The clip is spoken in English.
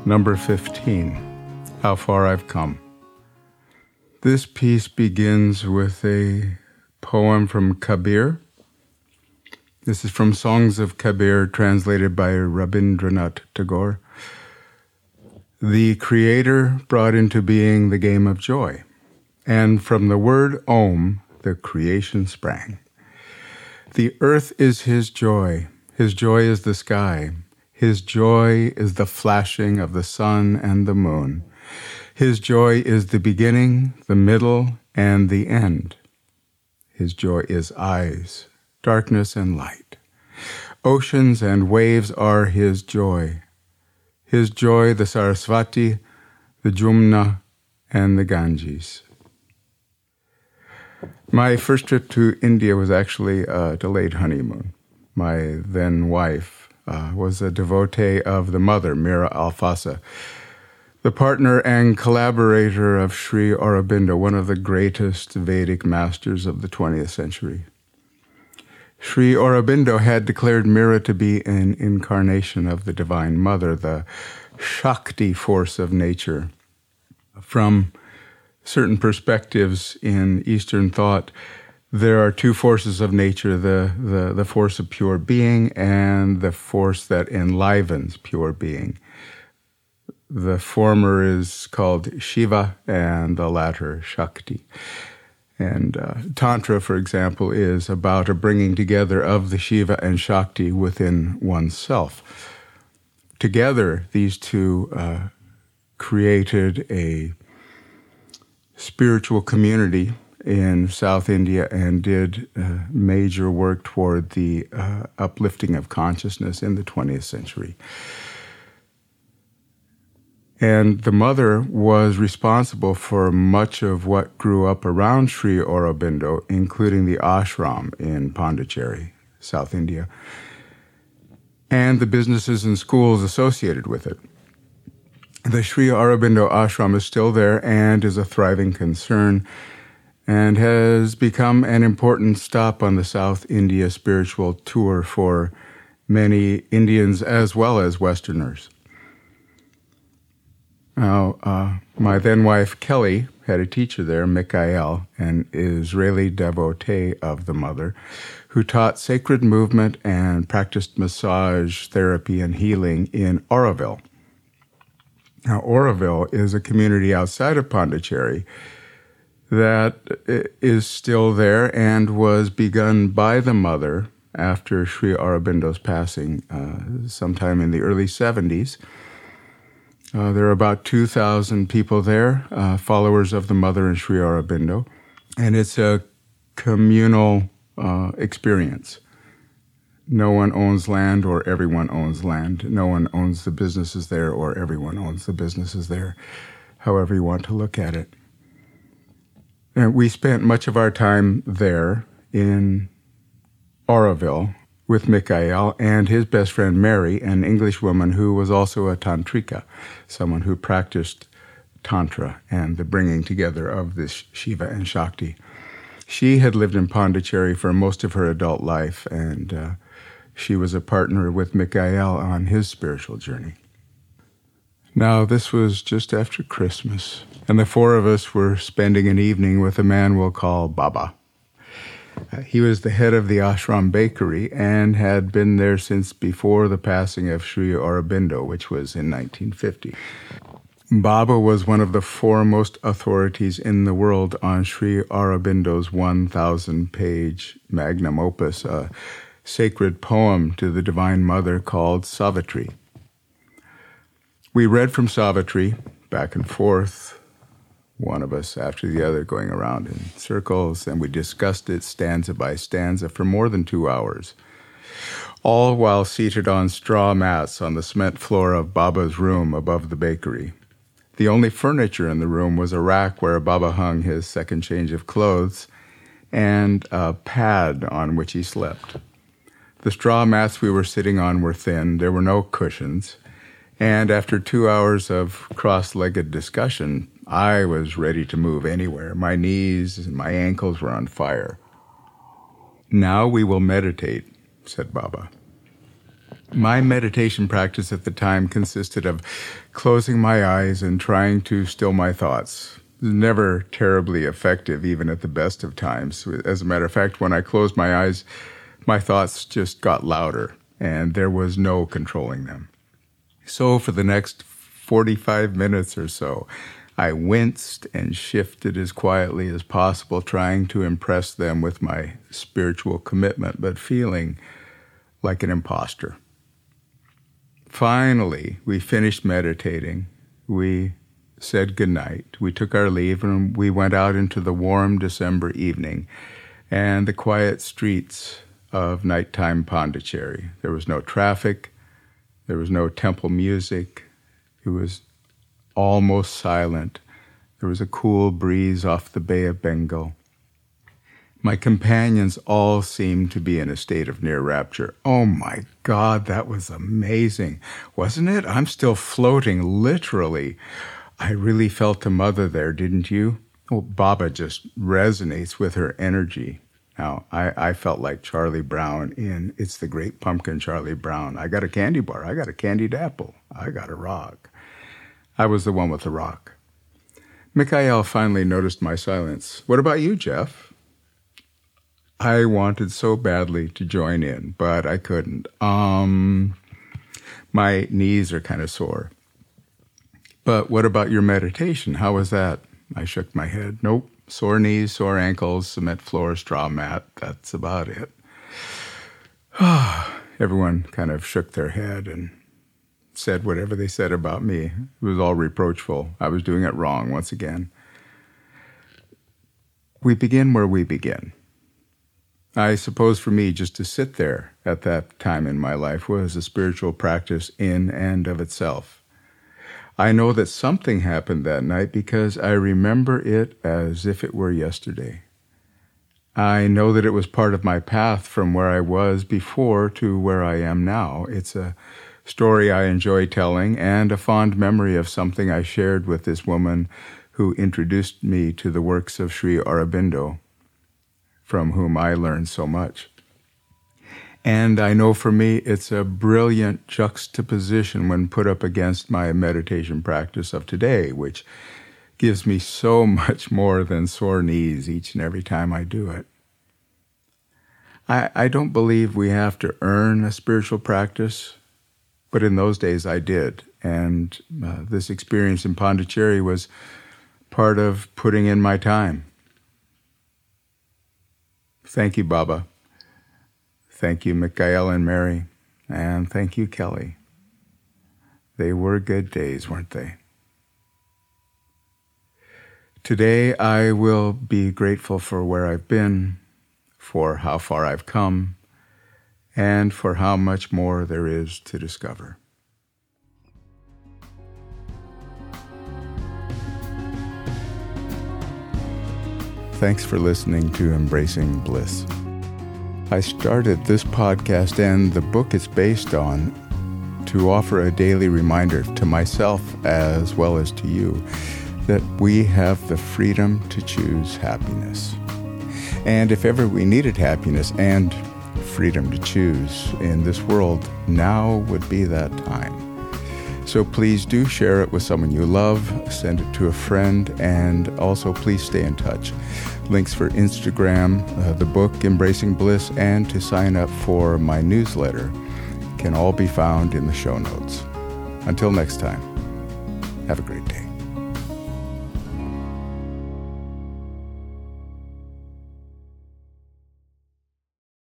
Number 15, How Far I've Come. This piece begins with a poem from Kabir. This is from Songs of Kabir, translated by Rabindranath Tagore. The Creator brought into being the game of joy, and from the word Om, the creation sprang. The earth is His joy is the sky, His joy is the flashing of the sun and the moon. His joy is the beginning, the middle, and the end. His joy is eyes, darkness and light. Oceans and waves are His joy. His joy, the Saraswati, the Jumna, and the Ganges. My first trip to India was actually a delayed honeymoon. My then wife was a devotee of the mother, Mira Alfassa, the partner and collaborator of Sri Aurobindo, one of the greatest Vedic masters of the 20th century. Sri Aurobindo had declared Mira to be an incarnation of the Divine Mother, the Shakti force of nature. From certain perspectives in Eastern thought, there are two forces of nature, the force of pure being and the force that enlivens pure being. The former is called Shiva and the latter Shakti. And Tantra, for example, is about a bringing together of the Shiva and Shakti within oneself. Together, these two created a spiritual community in South India and did major work toward the uplifting of consciousness in the 20th century. And the mother was responsible for much of what grew up around Sri Aurobindo, including the ashram in Pondicherry, South India, and the businesses and schools associated with it. The Sri Aurobindo ashram is still there and is a thriving concern and has become an important stop on the South India spiritual tour for many Indians as well as Westerners. Now, my then-wife, Kelly, had a teacher there, Mikhail, an Israeli devotee of the mother, who taught sacred movement and practiced massage therapy and healing in Auroville. Now, Auroville is a community outside of Pondicherry that is still there and was begun by the mother after Sri Aurobindo's passing sometime in the early 70s. There are about 2,000 people there, followers of the mother and Sri Aurobindo, and it's a communal experience. No one owns land or everyone owns land. No one owns the businesses there or everyone owns the businesses there, however you want to look at it. And we spent much of our time there in Auroville with Mikhail and his best friend Mary, an English woman who was also a tantrika, someone who practiced tantra and the bringing together of this Shiva and Shakti. She had lived in Pondicherry for most of her adult life, and she was a partner with Mikhail on his spiritual journey. Now, this was just after Christmas, and the four of us were spending an evening with a man we'll call Baba. He was the head of the ashram bakery and had been there since before the passing of Sri Aurobindo, which was in 1950. Baba was one of the foremost authorities in the world on Sri Aurobindo's 1,000-page magnum opus, a sacred poem to the Divine Mother called Savitri. We read from Savitri back and forth, one of us after the other going around in circles, and we discussed it stanza by stanza for more than 2 hours, all while seated on straw mats on the cement floor of Baba's room above the bakery. The only furniture in the room was a rack where Baba hung his second change of clothes and a pad on which he slept. The straw mats we were sitting on were thin, there were no cushions, and after 2 hours of cross-legged discussion, I was ready to move anywhere. My knees and my ankles were on fire. "Now we will meditate," said Baba. My meditation practice at the time consisted of closing my eyes and trying to still my thoughts. It was never terribly effective, even at the best of times. As a matter of fact, when I closed my eyes, my thoughts just got louder, and there was no controlling them. So for the next 45 minutes or so, I winced and shifted as quietly as possible, trying to impress them with my spiritual commitment, but feeling like an imposter. Finally, we finished meditating. We said goodnight. We took our leave and we went out into the warm December evening and the quiet streets of nighttime Pondicherry. There was no traffic. There was no temple music. It was almost silent. There was a cool breeze off the Bay of Bengal. My companions all seemed to be in a state of near rapture. Oh my God, that was amazing, wasn't it? I'm still floating, literally. I really felt a mother there, didn't you? Oh, Baba just resonates with her energy. Now, I felt like Charlie Brown in It's the Great Pumpkin, Charlie Brown. I got a candy bar. I got a candied apple. I got a rock. I was the one with the rock. Mikhail finally noticed my silence. What about you, Jeff? I wanted so badly to join in, but I couldn't. My knees are kind of sore. But what about your meditation? How was that? I shook my head. Nope. Sore knees, sore ankles, cement floor, straw mat. That's about it. Everyone kind of shook their head and said whatever they said about me. It was all reproachful. I was doing it wrong once again. We begin where we begin. I suppose for me, just to sit there at that time in my life was a spiritual practice in and of itself. I know that something happened that night because I remember it as if it were yesterday. I know that it was part of my path from where I was before to where I am now. It's a story I enjoy telling and a fond memory of something I shared with this woman who introduced me to the works of Sri Aurobindo, from whom I learned so much. And I know for me it's a brilliant juxtaposition when put up against my meditation practice of today, which gives me so much more than sore knees each and every time I do it. I don't believe we have to earn a spiritual practice, but in those days I did. And this experience in Pondicherry was part of putting in my time. Thank you, Baba. Thank you, Mikhail and Mary. And thank you, Kelly. They were good days, weren't they? Today, I will be grateful for where I've been, for how far I've come, and for how much more there is to discover. Thanks for listening to Embracing Bliss. I started this podcast and the book it's based on to offer a daily reminder to myself as well as to you that we have the freedom to choose happiness. And if ever we needed happiness and freedom to choose in this world, now would be that time. So please do share it with someone you love, send it to a friend, and also please stay in touch. Links for Instagram, the book Embracing Bliss, and to sign up for my newsletter can all be found in the show notes. Until next time, have a great day.